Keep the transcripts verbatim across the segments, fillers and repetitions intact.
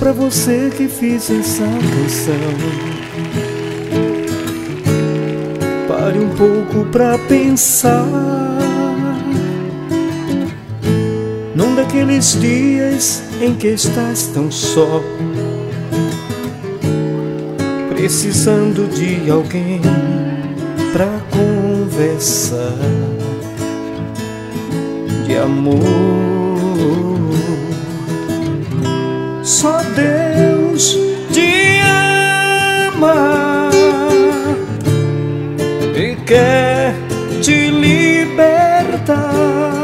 pra você que fiz essa canção. Pare um pouco pra pensar num daqueles dias em que estás tão só, precisando de alguém pra conversar de amor. Só Deus te ama e quer te libertar.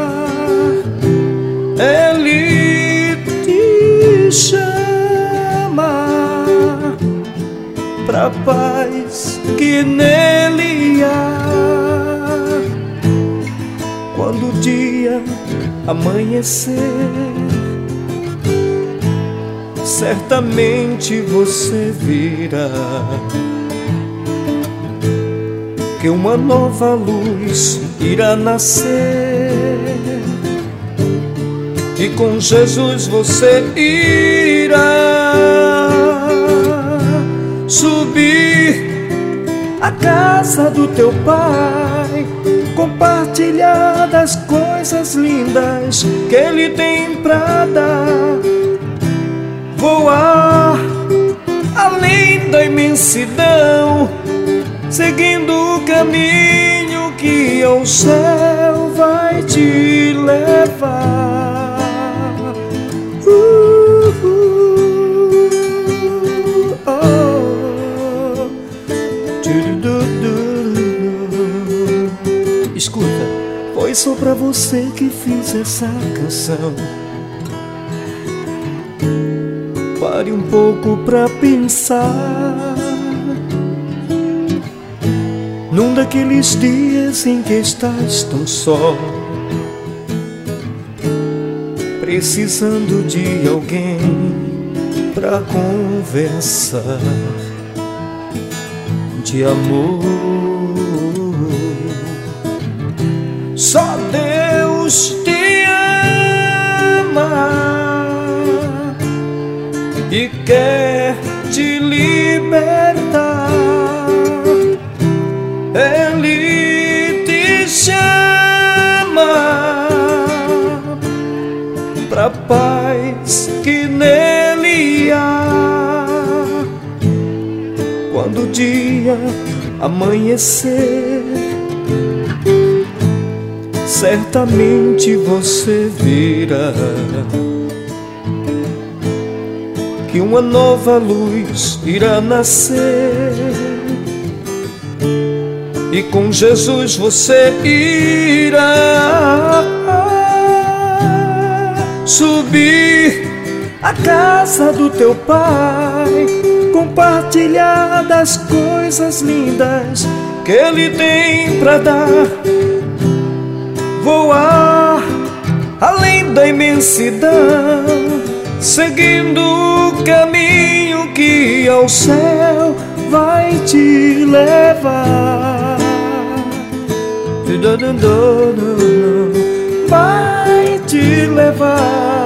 Ele te chama pra paz que nele há. Quando o dia amanhecer, certamente você virá que uma nova luz irá nascer, e com Jesus você irá subir à casa do teu Pai, compartilhar das coisas lindas que Ele tem pra dar, voar além da imensidão, seguindo o caminho que ao céu vai te levar. Uh, uh, oh. Escuta, foi só pra você que fiz essa canção. Pare um pouco pra pensar num daqueles dias em que estás tão só, precisando de alguém pra conversar de amor. Só Deus te ama e quer te libertar. Ele te chama pra paz que nele há. Quando o dia amanhecer, certamente você virá que uma nova luz irá nascer, e com Jesus você irá subir à casa do teu Pai, compartilhar das coisas lindas que Ele tem pra dar, voar além da imensidão, seguindo o caminho que ao céu vai te levar. Vai te levar.